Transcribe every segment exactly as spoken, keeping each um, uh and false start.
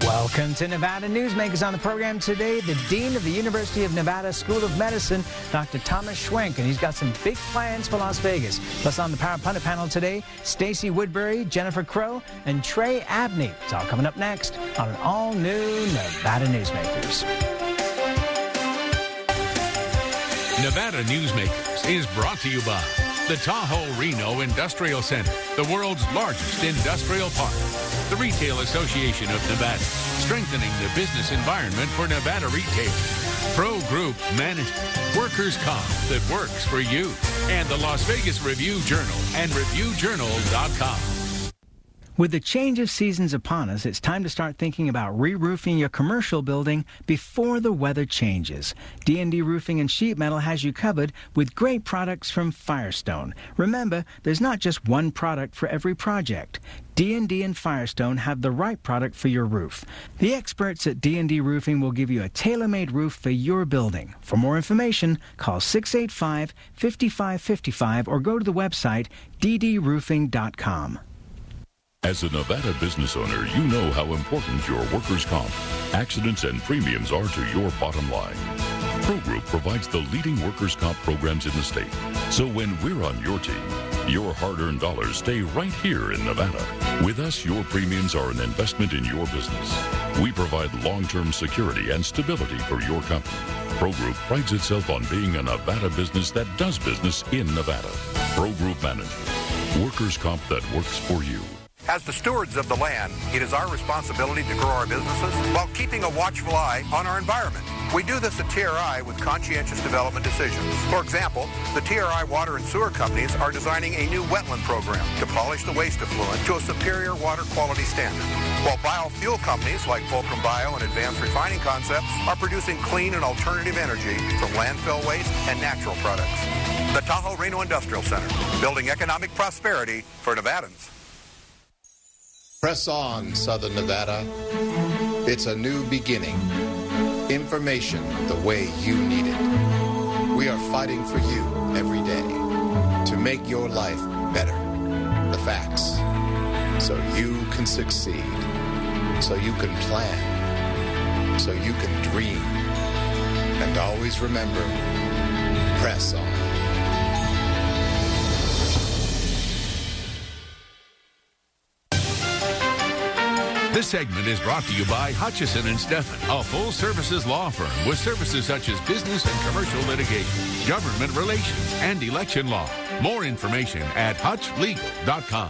Welcome to Nevada Newsmakers. On the program today, the Dean of the University of Nevada School of Medicine, Doctor Thomas Schwenk, and he's got some big plans for Las Vegas. Plus on the Power Pundit panel today, Stacy Woodbury, Jennifer Crow, and Trey Abney. It's all coming up next on an all-new Nevada Newsmakers. Nevada Newsmakers is brought to you by the Tahoe Reno Industrial Center, the world's largest industrial park. The Retail Association of Nevada, strengthening the business environment for Nevada retailers. Pro Group Management, workers' comp that works for you. And the Las Vegas Review-Journal and review journal dot com. With the change of seasons upon us, it's time to start thinking about re-roofing your commercial building before the weather changes. D and D Roofing and Sheet Metal has you covered with great products from Firestone. Remember, there's not just one product for every project. D and D and Firestone have the right product for your roof. The experts at D and D Roofing will give you a tailor-made roof for your building. For more information, call six eight five, five five five five or go to the website d d roofing dot com. As a Nevada business owner, you know how important your workers' comp, accidents, and premiums are to your bottom line. Pro Group provides the leading workers' comp programs in the state. So when we're on your team, your hard-earned dollars stay right here in Nevada. With us, your premiums are an investment in your business. We provide long-term security and stability for your company. Pro Group prides itself on being a Nevada business that does business in Nevada. Pro Group Management, workers' comp that works for you. As the stewards of the land, it is our responsibility to grow our businesses while keeping a watchful eye on our environment. We do this at T R I with conscientious development decisions. For example, the T R I water and sewer companies are designing a new wetland program to polish the waste effluent to a superior water quality standard, while biofuel companies like Fulcrum Bio and Advanced Refining Concepts are producing clean and alternative energy from landfill waste and natural products. The Tahoe Reno Industrial Center, building economic prosperity for Nevadans. Press on, Southern Nevada. It's a new beginning. Information the way you need it. We are fighting for you every day to make your life better. The facts. So you can succeed. So you can plan. So you can dream. And always remember, press on. This segment is brought to you by Hutchison and Stephan, a full-services law firm with services such as business and commercial litigation, government relations, and election law. More information at hutch legal dot com.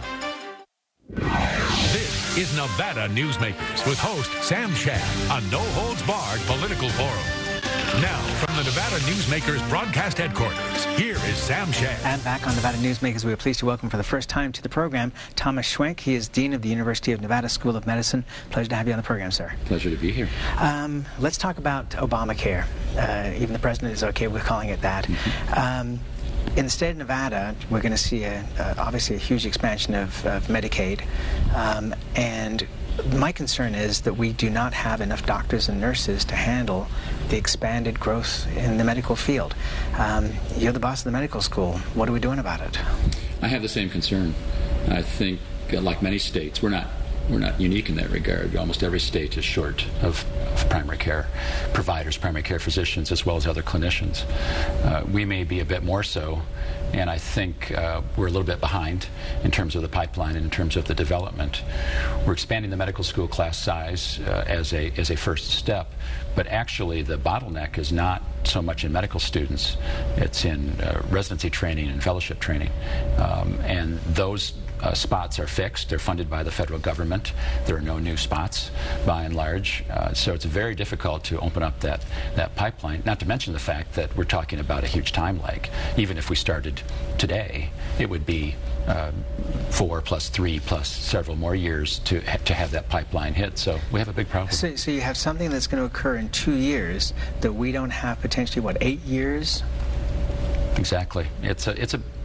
This is Nevada Newsmakers with host Sam Shad, a no-holds-barred political forum. Now, from the Nevada Newsmakers broadcast headquarters, here is Sam Shad. And back on Nevada Newsmakers, we are pleased to welcome for the first time to the program Thomas Schwenk. He is Dean of the University of Nevada School of Medicine. Pleasure to have you on the program, sir. Pleasure to be here. Um, let's talk about Obamacare. Uh, even the president is okay with calling it that. Mm-hmm. um, in the state of Nevada, we're going to see a, uh, obviously a huge expansion of, of Medicaid, um, and my concern is that we do not have enough doctors and nurses to handle the expanded growth in the medical field. Um, you're the boss of the medical school. What are we doing about it? I have the same concern. I think, uh, like many states, we're not we're not unique in that regard. Almost every state is short of, of primary care providers, primary care physicians, as well as other clinicians. Uh, we may be a bit more so, and I think uh, we're a little bit behind in terms of the pipeline and in terms of the development. We're expanding the medical school class size uh, as a as a first step, but actually the bottleneck is not so much in medical students. It's in uh, residency training and fellowship training, um, and those Uh, spots are fixed. They're funded by the federal government. There are no new spots, by and large. Uh, so it's very difficult to open up that, that pipeline, not to mention the fact that we're talking about a huge time lag. Even if we started today, it would be uh, four plus three plus several more years to, ha to have that pipeline hit. So we have a big problem. So, so you have something that's going to occur in two years that we don't have potentially, what, eight years? Exactly. It's a, it's a, it's a,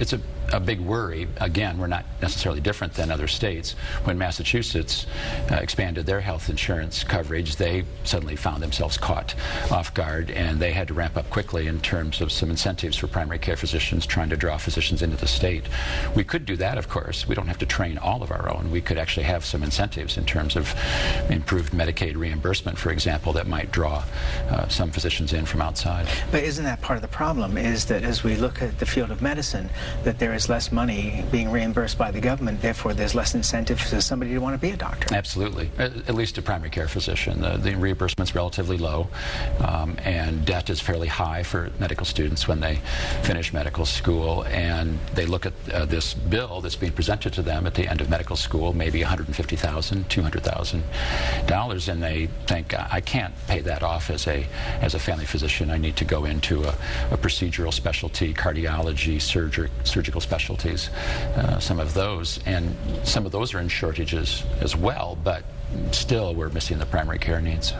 a big worry. Again, we're not necessarily different than other states. When Massachusetts uh, expanded their health insurance coverage, they suddenly found themselves caught off guard, and they had to ramp up quickly in terms of some incentives for primary care physicians, trying to draw physicians into the state. We could do that, of course. We don't have to train all of our own. We could actually have some incentives in terms of improved Medicaid reimbursement, for example, that might draw uh, some physicians in from outside. But isn't that part of the problem, is that as we look at the field of medicine, that there is less money being reimbursed by the government, therefore there's less incentive for somebody to want to be a doctor? Absolutely, at, at least a primary care physician. The, the reimbursement's relatively low, um, and debt is fairly high for medical students when they finish medical school, and they look at uh, this bill that's being presented to them at the end of medical school, maybe one hundred fifty thousand dollars, two hundred thousand dollars, and they think, I can't pay that off as a as a family physician. I need to go into a, a procedural specialty, cardiology, surgery, surgical specialties, uh, some of those, and some of those are in shortages as well, but still we're missing the primary care needs.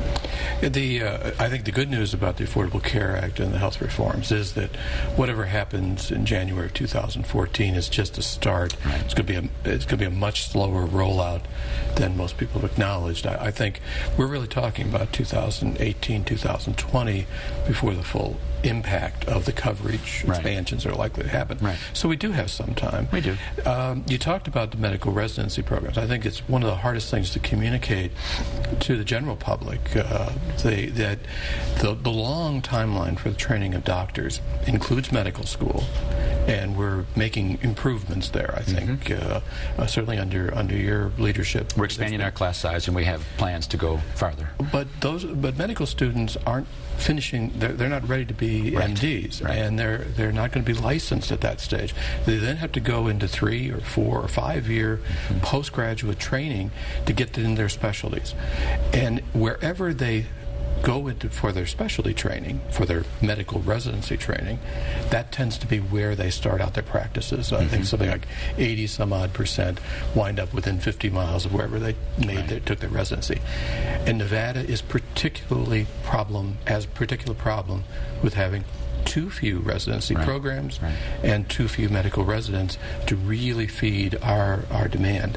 The, uh, I think the good news about the Affordable Care Act and the health reforms is that whatever happens in January of two thousand fourteen is just a start. Right. It's going to be a it's going to be a much slower rollout than most people have acknowledged. I, I think we're really talking about two thousand eighteen, two thousand twenty before the full impact of the coverage right. expansions are likely to happen. Right. So we do have some time. We do. Um, you talked about the medical residency programs. I think it's one of the hardest things to communicate to the general public. Uh, the, that the, the long timeline for the training of doctors includes medical school, and we're making improvements there, I think, mm-hmm. uh, uh, certainly under under your leadership. We're expanding our class size, and we have plans to go farther. But those, but medical students aren't finishing, they're, they're not ready to be right. M Ds, right. and they're they're not going to be licensed at that stage. They then have to go into three or four or five year mm-hmm. postgraduate training to get in their specialties. And wherever they go into for their specialty training, for their medical residency training, that tends to be where they start out their practices. So mm-hmm. I think something like eighty some odd percent wind up within fifty miles of wherever they made right. their, took their residency. And Nevada is particularly problem has particular problem with having too few residency right. programs right. and too few medical residents to really feed our our demand.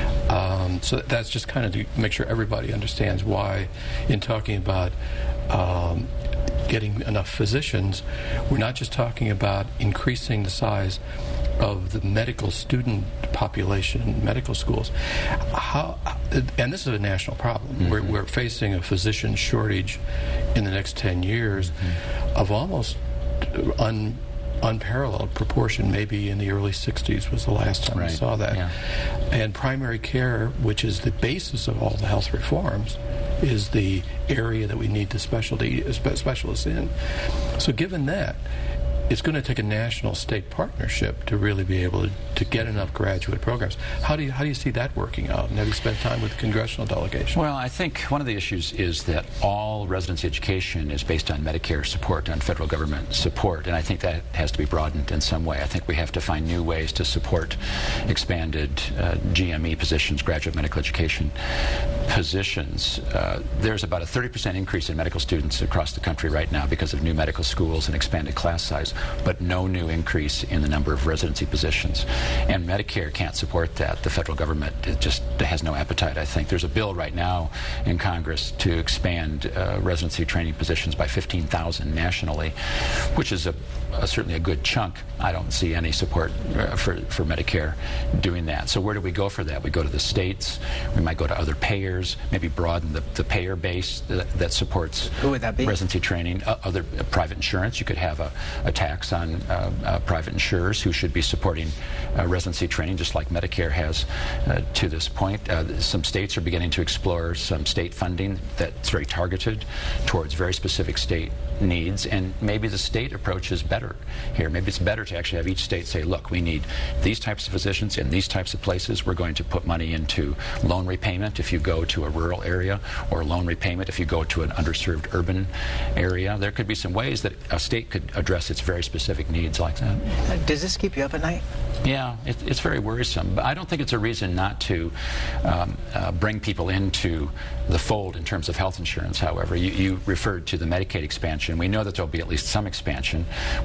Um, so that's just kind of to make sure everybody understands why, in talking about um, getting enough physicians, we're not just talking about increasing the size of the medical student population in medical schools. How, and this is a national problem. Mm-hmm. We're, we're facing a physician shortage in the next ten years mm-hmm. of almost un, unparalleled proportion. Maybe in the early sixties was the last time right. we saw that. Yeah. And primary care, which is the basis of all the health reforms, is the area that we need the specialty spe- specialists in. So given that, it's going to take a national-state partnership to really be able to, to get enough graduate programs. How do you how do you see that working out? And have you spent time with the congressional delegation? Well, I think one of the issues is that all residency education is based on Medicare support, on federal government support, and I think that has to be broadened in some way. I think we have to find new ways to support expanded uh, G M E positions, graduate medical education positions. Uh, there's about a thirty percent increase in medical students across the country right now because of new medical schools and expanded class size, but no new increase in the number of residency positions. And Medicare can't support that. The federal government it just has no appetite, I think. There's a bill right now in Congress to expand uh, residency training positions by fifteen thousand nationally, which is a, a, certainly a good chunk. I don't see any support uh, for, for Medicare doing that. So where do we go for that? We go to the states. We might go to other payers, maybe broaden the, the payer base that, that supports Who would that be? residency training. Uh, other uh, private insurance. You could have a, a tax on uh, uh, private insurers who should be supporting uh, residency training, just like Medicare has uh, to this point. Uh, some states are beginning to explore some state funding that's very targeted towards very specific state needs, and maybe the state approach is better here. Maybe it's better to actually have each state say, look, we need these types of physicians in these types of places. We're going to put money into loan repayment if you go to a rural area, or loan repayment if you go to an underserved urban area. There could be some ways that a state could address its very specific needs like that. Uh, does this keep you up at night? Yeah, it, it's very worrisome. But I don't think it's a reason not to um, uh, bring people into the fold in terms of health insurance, however. You, you referred to the Medicaid expansion. We know that there will be at least some expansion. We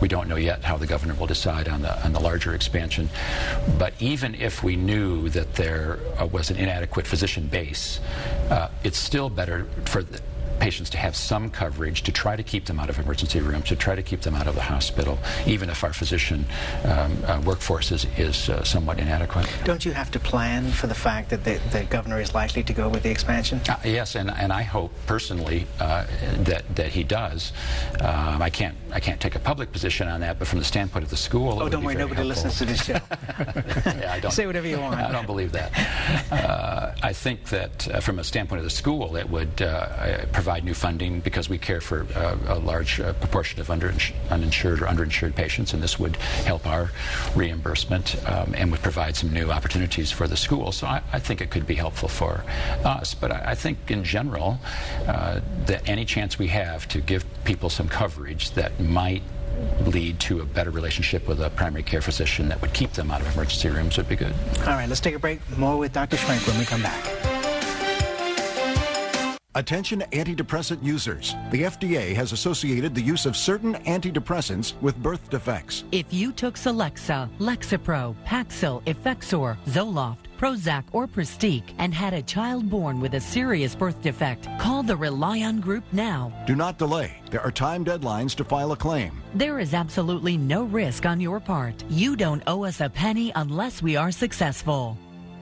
don't know yet how the governor will decide on the on the larger expansion. But even if we knew that there uh, was an inadequate physician base, uh, it's still better for the patients to have some coverage to try to keep them out of emergency rooms, to try to keep them out of the hospital, even if our physician um, uh, workforce is, is uh, somewhat inadequate. Don't you have to plan for the fact that the, the governor is likely to go with the expansion? Uh, yes, and, and I hope personally uh, that that he does. Um, I can't I can't take a public position on that, but from the standpoint of the school, oh, don't worry, nobody helpful. listens to this show. yeah, I don't, Say whatever you want. I don't believe that. Uh, I think that uh, from a standpoint of the school, it would uh, provide new funding because we care for uh, a large uh, proportion of under uninsured or underinsured patients, and this would help our reimbursement um, and would provide some new opportunities for the school. So I, I think it could be helpful for us. But I, I think in general uh, that any chance we have to give people some coverage that might lead to a better relationship with a primary care physician that would keep them out of emergency rooms would be good. All right, let's take a break. More with Doctor Schwenk when we come back. Attention antidepressant users. The F D A has associated the use of certain antidepressants with birth defects. If you took Celexa, Lexapro, Paxil, Effexor, Zoloft, Prozac, or Pristique and had a child born with a serious birth defect, call the Rely On Group now. Do not delay. There are time deadlines to file a claim. There is absolutely no risk on your part. You don't owe us a penny unless we are successful.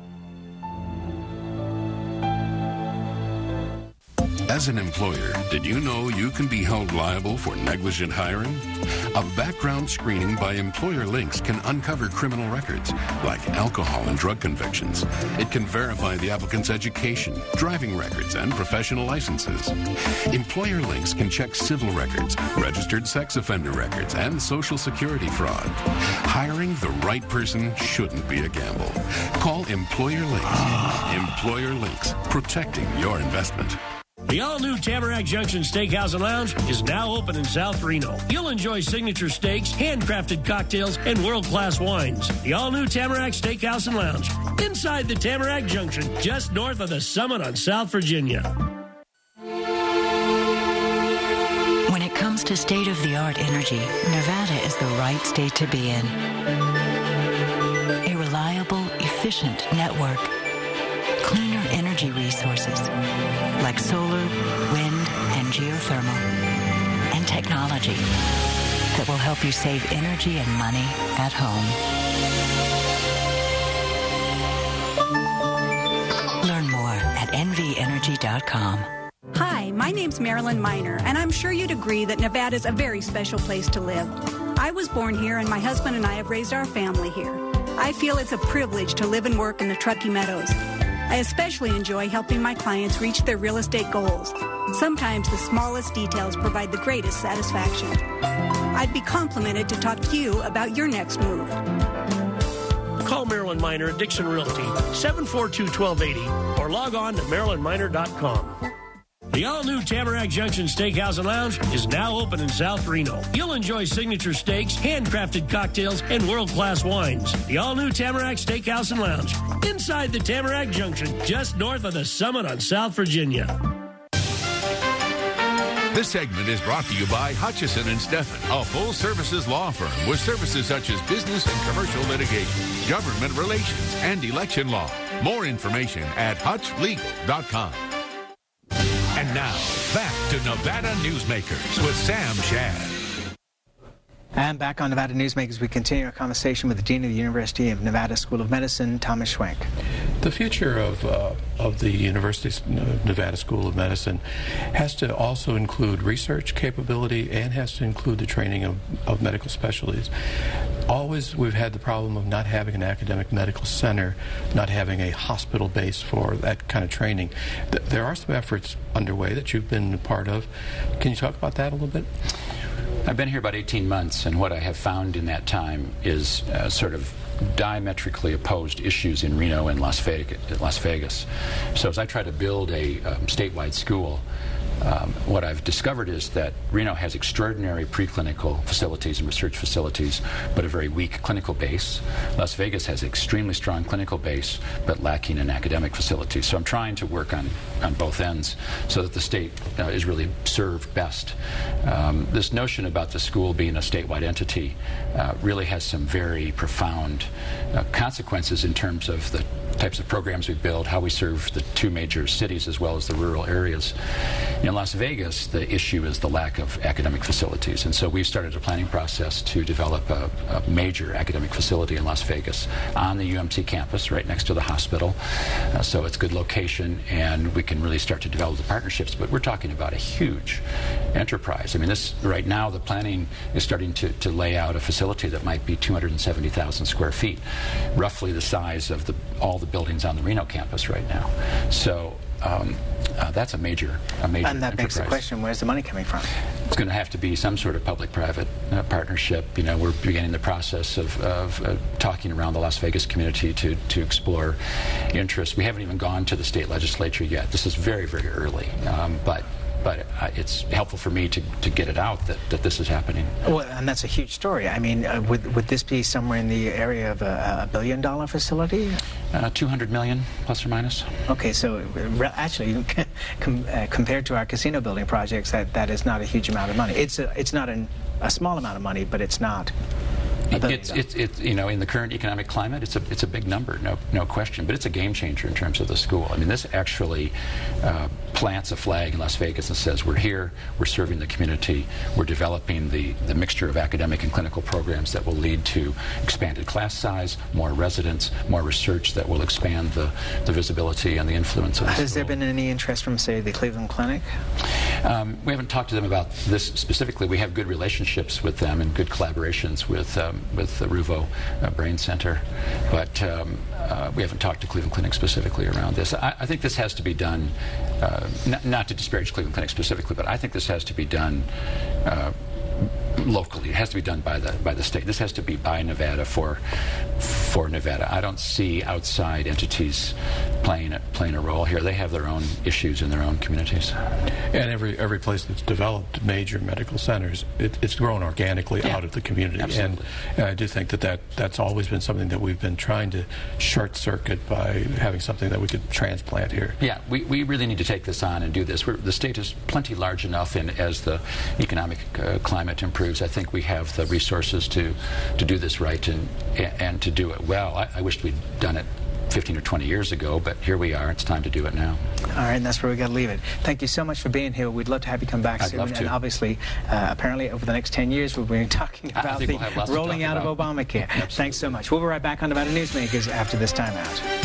As an employer, did you know you can be held liable for negligent hiring? A background screening by Employer Links can uncover criminal records, like alcohol and drug convictions. It can verify the applicant's education, driving records, and professional licenses. Employer Links can check civil records, registered sex offender records, and social security fraud. Hiring the right person shouldn't be a gamble. Call Employer Links. Employer Links, protecting your investment. The all-new Tamarack Junction Steakhouse and Lounge is now open in South Reno. You'll enjoy signature steaks, handcrafted cocktails, and world-class wines. The all-new Tamarack Steakhouse and Lounge, inside the Tamarack Junction, just north of the Summit on South Virginia. When it comes to state-of-the-art energy, Nevada is the right state to be in. A reliable, efficient network. Cleaner energy resources like solar, wind, and geothermal, and technology that will help you save energy and money at home. Learn more at N V energy dot com. Hi, my name's Marilyn Miner, and I'm sure you'd agree that Nevada's a very special place to live. I was born here, and my husband and I have raised our family here. I feel it's a privilege to live and work in the Truckee Meadows. I especially enjoy helping my clients reach their real estate goals. Sometimes the smallest details provide the greatest satisfaction. I'd be complimented to talk to you about your next move. Call Marilyn Miner at Dixon Realty, seven four two, one two eight zero, or log on to marilyn miner dot com. The all-new Tamarack Junction Steakhouse and Lounge is now open in South Reno. You'll enjoy signature steaks, handcrafted cocktails, and world-class wines. The all-new Tamarack Steakhouse and Lounge, inside the Tamarack Junction, just north of the Summit on South Virginia. This segment is brought to you by Hutchison and Steffen, a full-services law firm with services such as business and commercial litigation, government relations, and election law. More information at hutch legal dot com. And now, back to Nevada Newsmakers with Sam Shad. And back on Nevada Newsmakers, we continue our conversation with the Dean of the University of Nevada School of Medicine, Thomas Schwenk. The future of, uh, of the University of Nevada School of Medicine has to also include research capability and has to include the training of, of medical specialties. Always we've had the problem of not having an academic medical center, not having a hospital base for that kind of training. Th- there are some efforts underway that you've been a part of. Can you talk about that a little bit? I've been here about eighteen months, and what I have found in that time is uh, sort of diametrically opposed issues in Reno and Las Vegas. Las Vegas. So as I try to build a um, statewide school, Um, what I've discovered is that Reno has extraordinary preclinical facilities and research facilities, but a very weak clinical base. Las Vegas has an extremely strong clinical base, but lacking in academic facilities. So I'm trying to work on, on both ends so that the state uh, is really served best. Um, this notion about the school being a statewide entity uh, really has some very profound uh, consequences in terms of the types of programs we build, how we serve the two major cities as well as the rural areas. In Las Vegas, the issue is the lack of academic facilities, and so we've started a planning process to develop a, a major academic facility in Las Vegas on the U M T campus, right next to the hospital. Uh, so it's a good location, and we can really start to develop the partnerships, but we're talking about a huge enterprise. I mean, this right now, the planning is starting to, to lay out a facility that might be two hundred seventy thousand square feet, roughly the size of the, all the buildings on the Reno campus right now. So um, uh, that's a major, a major And that enterprise. begs the question, where's the money coming from? It's going to have to be some sort of public-private uh, partnership. You know, we're beginning the process of, of uh, talking around the Las Vegas community to, to explore interest. We haven't even gone to the state legislature yet. This is very, very early, um, but but uh, it's helpful for me to, to get it out that, that this is happening. Well, and that's a huge story. I mean, uh, would, would this be somewhere in the area of a, a billion-dollar facility? Uh, two hundred million, plus or minus. Okay, so re actually, com uh, compared to our casino building projects, that, that is not a huge amount of money. It's, a, it's not an, a small amount of money, but it's not... It's, it's, it's, you know, in the current economic climate, it's a, it's a big number, no, no question. But it's a game changer in terms of the school. I mean, this actually uh, plants a flag in Las Vegas and says, we're here, we're serving the community, we're developing the, the mixture of academic and clinical programs that will lead to expanded class size, more residents, more research that will expand the, the visibility and the influence of the Has school. there been any interest from, say, the Cleveland Clinic? Um, we haven't talked to them about this specifically. We have good relationships with them and good collaborations with um, with the Ruvo uh, Brain Center, but um, uh, we haven't talked to Cleveland Clinic specifically around this. I, I think this has to be done, uh, not, not to disparage Cleveland Clinic specifically, but I think this has to be done uh, locally. It has to be done by the by the state. This has to be by Nevada for for Nevada. I don't see outside entities playing a, playing a role here. They have their own issues in their own communities. And every every place that's developed major medical centers, it, it's grown organically yeah. out of the community. Absolutely. And I do think that, that that's always been something that we've been trying to short circuit by having something that we could transplant here. Yeah, we, we really need to take this on and do this. We're, the state is plenty large enough, and as the economic uh, climate improves, I think we have the resources to, to do this right and, and to do it well. I, I wished we'd done it fifteen or twenty years ago, but here we are. It's time to do it now. All right, and that's where we got to leave it. Thank you so much for being here. We'd love to have you come back I'd soon. love to. And obviously, uh, apparently, over the next ten years, we'll be talking I about think the we'll have lots to rolling talk out about. of Obamacare. Thanks so much. We'll be right back on Nevada Newsmakers after this timeout.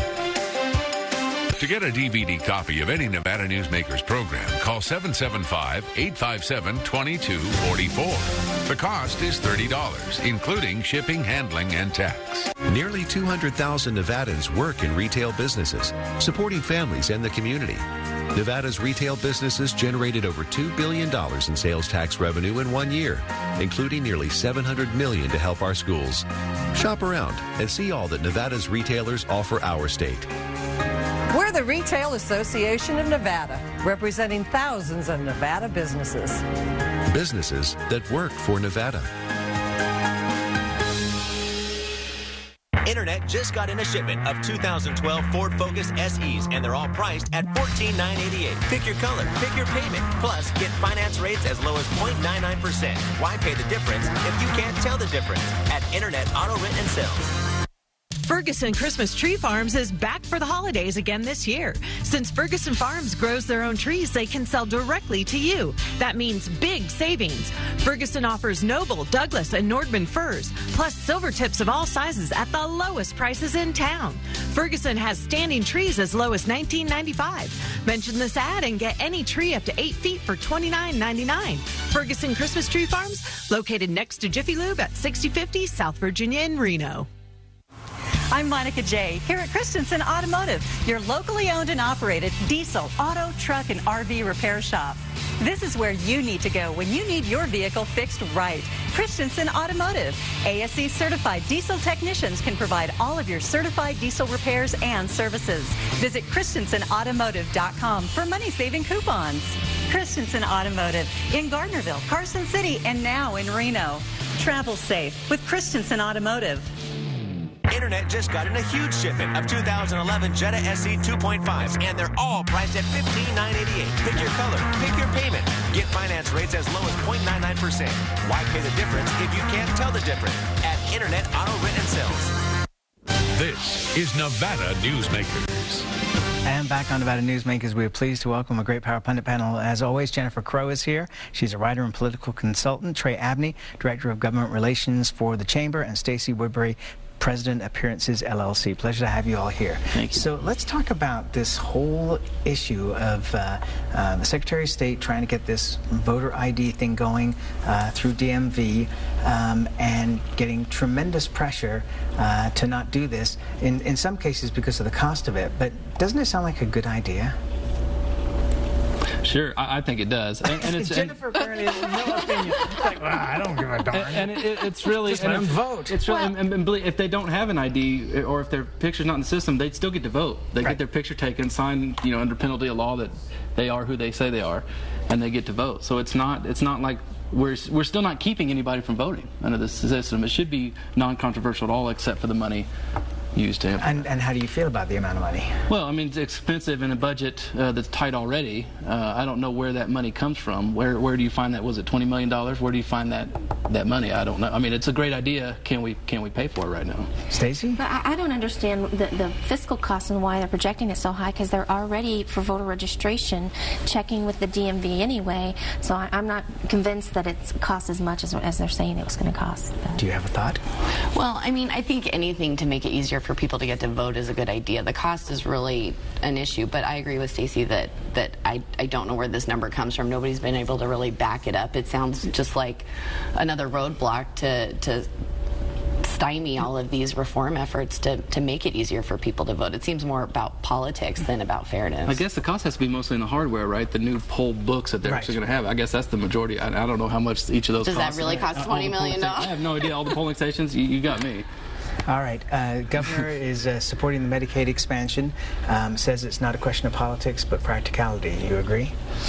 To get a D V D copy of any Nevada Newsmakers program, call seven seven five, eight five seven, two two four four. The cost is thirty dollars, including shipping, handling, and tax. Nearly two hundred thousand Nevadans work in retail businesses, supporting families and the community. Nevada's retail businesses generated over two billion dollars in sales tax revenue in one year, including nearly seven hundred million dollars to help our schools. Shop around and see all that Nevada's retailers offer our state. We're the Retail Association of Nevada, representing thousands of Nevada businesses. Businesses that work for Nevada. Internet just got in a shipment of two thousand twelve Ford Focus S Es, and they're all priced at fourteen thousand nine hundred eighty-eight dollars. Pick your color, pick your payment, plus get finance rates as low as zero point nine nine percent. Why pay the difference if you can't tell the difference? At Internet Auto Rent and Sales. Ferguson Christmas Tree Farms is back for the holidays again this year. Since Ferguson Farms grows their own trees, they can sell directly to you. That means big savings. Ferguson offers Noble, Douglas, and Nordman firs, plus silver tips of all sizes at the lowest prices in town. Ferguson has standing trees as low as nineteen ninety-five. Mention this ad and get any tree up to eight feet for twenty-nine ninety-nine. Ferguson Christmas Tree Farms, located next to Jiffy Lube at sixty fifty South Virginia in Reno. I'm Monica J. here at Christensen Automotive, your locally owned and operated diesel, auto, truck, and R V repair shop. This is where you need to go when you need your vehicle fixed right. Christensen Automotive. A S E certified diesel technicians can provide all of your certified diesel repairs and services. Visit Christensen Automotive dot com for money-saving coupons. Christensen Automotive in Gardnerville, Carson City, and now in Reno. Travel safe with Christensen Automotive. Internet just got in a huge shipment of two thousand eleven Jetta S E two point fives, and they're all priced at fifteen thousand nine hundred eighty-eight dollars. Pick your color, pick your payment. Get finance rates as low as zero point nine nine percent. Why pay the difference if you can't tell the difference? At Internet Auto Rent and Sales. This is Nevada Newsmakers. And back on Nevada Newsmakers, we are pleased to welcome a great Power Pundit panel. As always, Jennifer Crow is here. She's a writer and political consultant. Trey Abney, Director of Government Relations for the Chamber, and Stacey Woodbury, President Appearances L L C. Pleasure to have you all here. Thank you. So let's talk about this whole issue of uh, uh, the Secretary of State trying to get this voter I D thing going uh, through D M V um, and getting tremendous pressure uh, to not do this, in, in some cases because of the cost of it. But doesn't it sound like a good idea? Sure, I, I think it does. And, and it's, Jennifer apparently has no opinion. It's like, well, I don't give a darn. And, and it, it, it's really... Just let them vote. It's really, well, and, and if they don't have an I D, or if their picture's not in the system, they'd still get to vote. They right. get their picture taken, signed, you know, under penalty of law that they are who they say they are, and they get to vote. So it's not, it's not like we're, we're still not keeping anybody from voting under this system. It should be non-controversial at all, except for the money used to implement. And, and how do you feel about the amount of money? Well, I mean, it's expensive in a budget uh, that's tight already. Uh, I don't know where that money comes from. Where where do you find that? Was it twenty million dollars? Where do you find that that money? I don't know. I mean, it's a great idea. Can we can we pay for it right now? Stacey? But I, I don't understand the, the fiscal costs and why they're projecting it so high, because they're already, for voter registration, checking with the D M V anyway. So I, I'm not convinced that it costs as much as, as they're saying it was going to cost. But. Do you have a thought? Well, I mean, I think anything to make it easier for people to get to vote is a good idea. The cost is really an issue, but I agree with Stacey that that I, I don't know where this number comes from. Nobody's been able to really back it up. It sounds just like another roadblock to to stymie all of these reform efforts to, to make it easier for people to vote. It seems more about politics than about fairness. I guess the cost has to be mostly in the hardware, right? The new poll books that they're right. actually going to have. I guess that's the majority. I, I don't know how much each of those Does cost. that really cost twenty million dollars? I have no idea. All the polling stations, you, you got me. All right. Uh, Governor is uh, supporting the Medicaid expansion, um, says it's not a question of politics but practicality. You agree?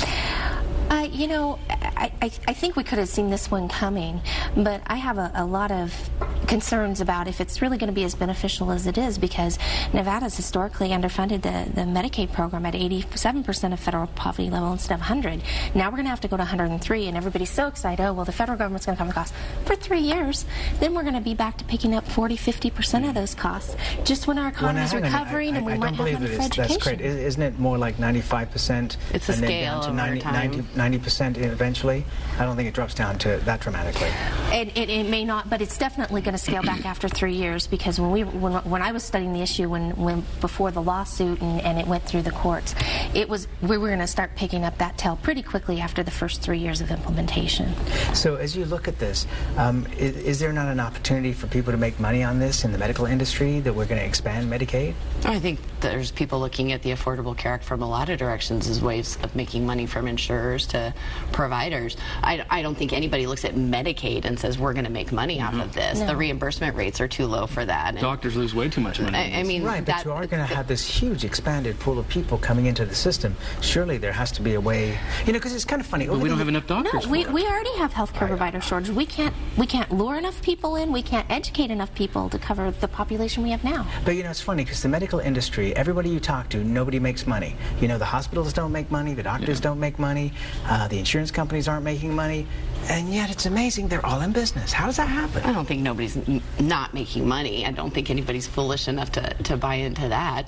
Uh, you know, I, I, I think we could have seen this one coming, but I have a, a lot of concerns about if it's really going to be as beneficial as it is, because Nevada's historically underfunded the, the Medicaid program at eighty-seven percent of federal poverty level instead of one hundred. Now we're going to have to go to one hundred three, and everybody's so excited, oh, well, the federal government's going to cover the costs for three years. Then we're going to be back to picking up forty, fifty percent of those costs, just when our economy's well, recovering I, I, and we I might don't have money believe for that education. That's great. Isn't it more like ninety-five percent? It's a and then scale down to over ninety, time. ninety, ninety percent eventually? I don't think it drops down to that dramatically. It, it, it may not, but it's definitely going to scale back after three years, because when we when, when I was studying the issue when, when before the lawsuit and, and it went through the courts, it was we were going to start picking up that tail pretty quickly after the first three years of implementation. So as you look at this, um, is, is there not an opportunity for people to make money on this in the medical industry, that we're going to expand Medicaid? I think there's people looking at the Affordable Care Act from a lot of directions as ways of making money from insurers to providers. I, I don't think anybody looks at Medicaid and says we're going to make money mm-hmm. off of this. No. The reimbursement rates are too low for that. And doctors lose way too much money. I, I mean, right, that, but you are going to have this huge expanded pool of people coming into the system. Surely there has to be a way, you know, because it's kind of funny. But we don't have enough doctors. No, we, for we already have healthcare right. provider shortage. We can't we can't lure enough people in. We can't educate enough people to cover the population we have now. But you know, it's funny because the medical industry, everybody you talk to, nobody makes money. You know, the hospitals don't make money, the doctors yeah. don't make money, uh, the insurance companies aren't making money, and yet it's amazing they're all in business. How does that happen? I don't think nobody's n not making money. I don't think anybody's foolish enough to, to buy into that.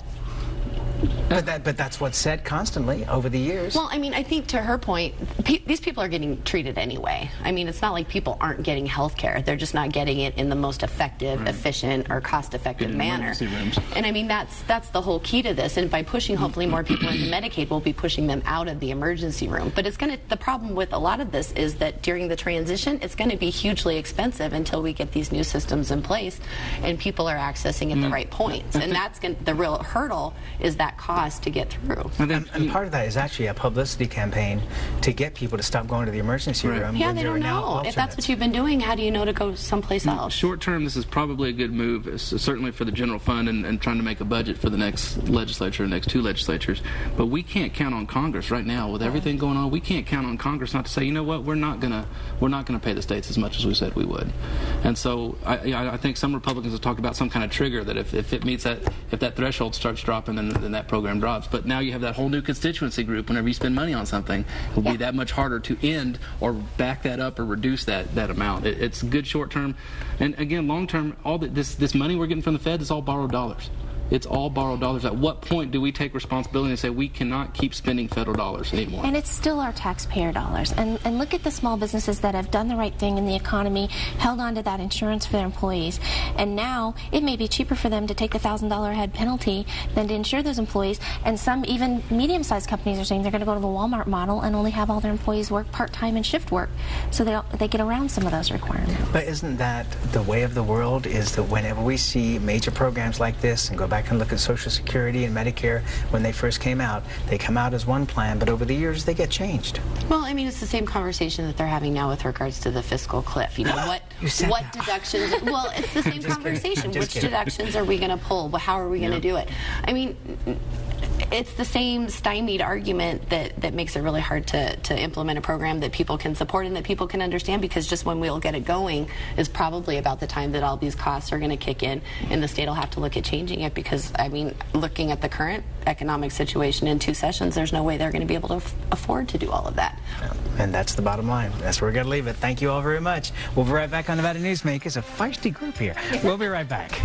But that, but that's what's said constantly over the years. Well, I mean, I think to her point, pe these people are getting treated anyway. I mean, it's not like people aren't getting health care. They're just not getting it in the most effective, right. efficient, or cost-effective manner. And I mean, that's that's the whole key to this. And by pushing, hopefully, more people into Medicaid, we'll be pushing them out of the emergency room. But it's going to. The problem with a lot of this is that during the transition, it's going to be hugely expensive until we get these new systems in place and people are accessing at mm. the right points. And that's going the real hurdle is that cost. cost to get through. And, then, and part of that is actually a publicity campaign to get people to stop going to the emergency right. room. Yeah, they don't know. If that's what you've been doing, how do you know to go someplace else? Short term, this is probably a good move, it's certainly for the general fund and, and trying to make a budget for the next legislature, the next two legislatures. But we can't count on Congress right now with everything going on. We can't count on Congress not to say, you know what, we're not gonna we're not gonna pay the states as much as we said we would. And so I, I think some Republicans have talked about some kind of trigger that if, if it meets that, if that threshold starts dropping, then, then that program drops. But now you have that whole new constituency group. Whenever you spend money on something, it will yeah. be that much harder to end or back that up or reduce that, that amount. It, it's good short term. And again, long term, all the, this, this money we're getting from the Fed is all borrowed dollars. It's all borrowed dollars. At what point do we take responsibility and say we cannot keep spending federal dollars anymore? And it's still our taxpayer dollars. And, and look at the small businesses that have done the right thing in the economy, held on to that insurance for their employees. And now it may be cheaper for them to take the one thousand dollars a head penalty than to insure those employees. And some even medium-sized companies are saying they're going to go to the Walmart model and only have all their employees work part-time and shift work. So they, don't, they get around some of those requirements. But isn't that the way of the world, is that whenever we see major programs like this and go back and look at Social Security and Medicare when they first came out, they come out as one plan, but over the years they get changed. Well, I mean, it's the same conversation that they're having now with regards to the fiscal cliff. You know, what what that. deductions, well, it's the same conversation. Which kidding. deductions are we going to pull? How are we going to yeah. do it? I mean, it's the same stymied argument that, that makes it really hard to, to implement a program that people can support and that people can understand, because just when we'll get it going is probably about the time that all these costs are going to kick in, and the state will have to look at changing it, because, I mean, looking at the current economic situation in two sessions, there's no way they're going to be able to f afford to do all of that. Yeah. And that's the bottom line. That's where we're going to leave it. Thank you all very much. We'll be right back on Nevada Newsmakers, a feisty group here. We'll be right back.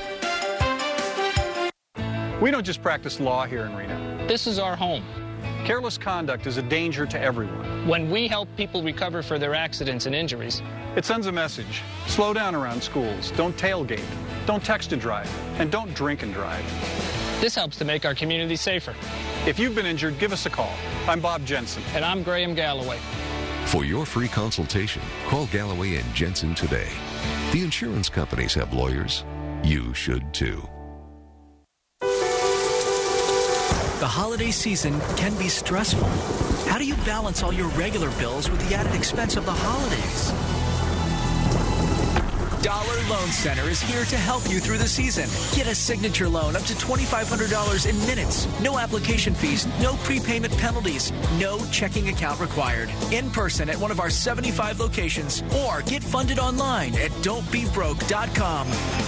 We don't just practice law here in Reno. This is our home. Careless conduct is a danger to everyone. When we help people recover for their accidents and injuries, it sends a message. Slow down around schools. Don't tailgate. Don't text and drive. And don't drink and drive. This helps to make our community safer. If you've been injured, give us a call. I'm Bob Jensen. And I'm Graham Galloway. For your free consultation, call Galloway and Jensen today. The insurance companies have lawyers. You should too. The holiday season can be stressful. How do you balance all your regular bills with the added expense of the holidays? Dollar Loan Center is here to help you through the season. Get a signature loan up to twenty-five hundred dollars in minutes. No application fees, no prepayment penalties, no checking account required. In person at one of our seventy-five locations, or get funded online at don't be broke dot com.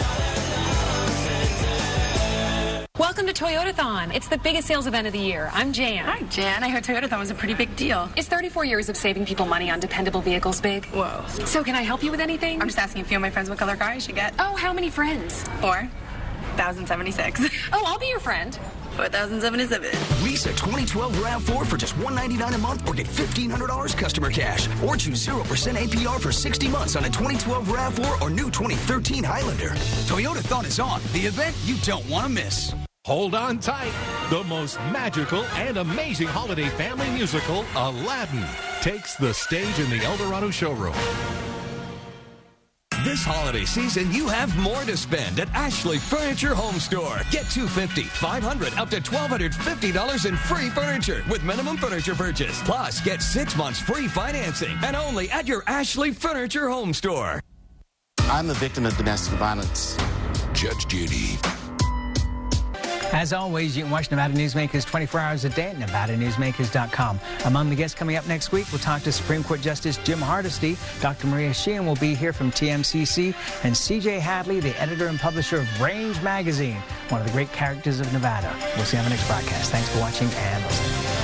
Welcome to Toyotathon. It's the biggest sales event of the year. I'm Jan. Hi, Jan. I heard Toyotathon was a pretty big deal. Is thirty-four years of saving people money on dependable vehicles big? Whoa. So can I help you with anything? I'm just asking a few of my friends what color car I should get. Oh, how many friends? Four. one thousand seventy-six. Oh, I'll be your friend. four thousand seventy-seven. Lease a twenty twelve RAV four for just one hundred ninety-nine dollars a month, or get fifteen hundred dollars customer cash. Or choose zero percent A P R for sixty months on a twenty twelve RAV four or new twenty thirteen Highlander. Toyotathon is on, the event you don't want to miss. Hold on tight. The most magical and amazing holiday family musical, Aladdin, takes the stage in the Eldorado showroom. This holiday season, you have more to spend at Ashley Furniture Home Store. Get two hundred fifty dollars, five hundred dollars, up to one thousand two hundred fifty dollars in free furniture with minimum furniture purchase. Plus, get six months free financing, and only at your Ashley Furniture Home Store. I'm a victim of domestic violence. Judge Judy. As always, you can watch Nevada Newsmakers twenty-four hours a day at nevada newsmakers dot com. Among the guests coming up next week, we'll talk to Supreme Court Justice Jim Hardesty. Doctor Maria Sheehan will be here from T M C C, and C J Hadley, the editor and publisher of Range Magazine, one of the great characters of Nevada. We'll see you on the next broadcast. Thanks for watching and listening.